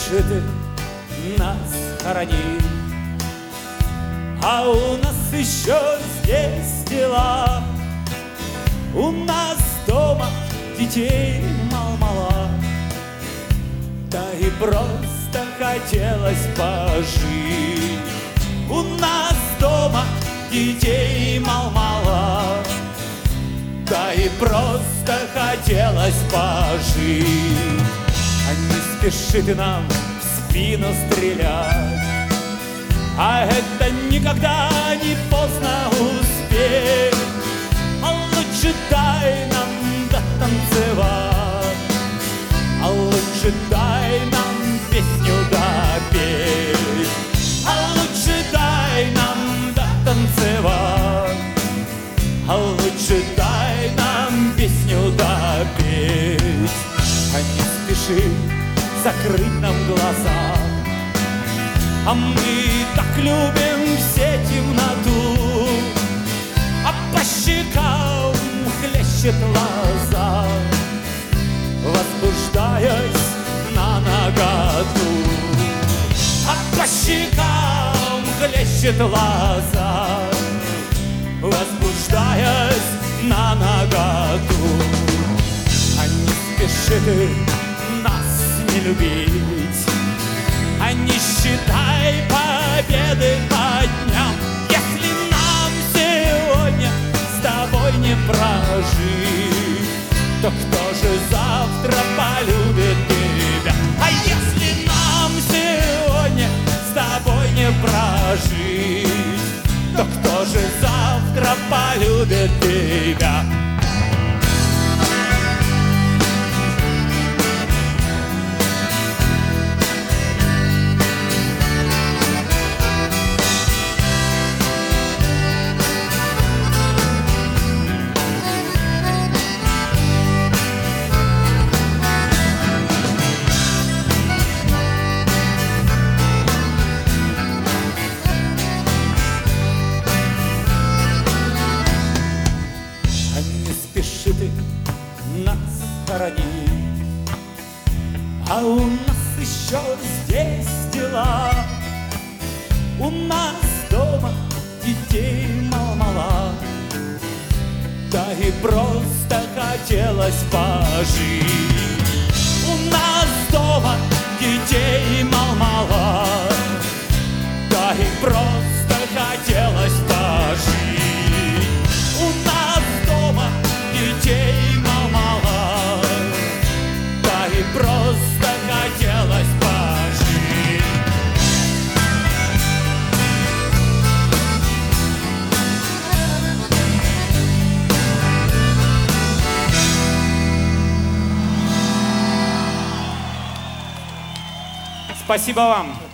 спеши ты нас хоронить, а у нас еще здесь дела. У нас дома детей мало-мало, да и просто хотелось пожить. У нас дома детей мало-мало, да и просто хотелось пожить. А не спеши ты нам в спину стрелять, а это никогда не поздно успеть. А лучше дай нам дотанцевать, а лучше дай нам песню допеть, а лучше дай нам дотанцевать, а лучше дай нам песню допеть. А не спеши закрыть нам глаза, а мы так любим все темноту, а по щекам хлещет лоза, возбуждаясь на наготу. А по щекам хлещет лоза, возбуждаясь на наготу. А не спеши ты нас не любить, а не считай победы по дням. Если нам сегодня с тобой не прожить, то кто же завтра полюбит тебя? А если нам сегодня с тобой не прожить, то кто же завтра полюбит тебя? Спеши ты нас хоронить, а у нас еще здесь дела. У нас дома детей мало-мало, да и просто хотелось пожить. У нас дома детей мало-мало, да и просто хотелось пожить. У нас дома детей мало, да и просто хотелось пожить. Спасибо вам.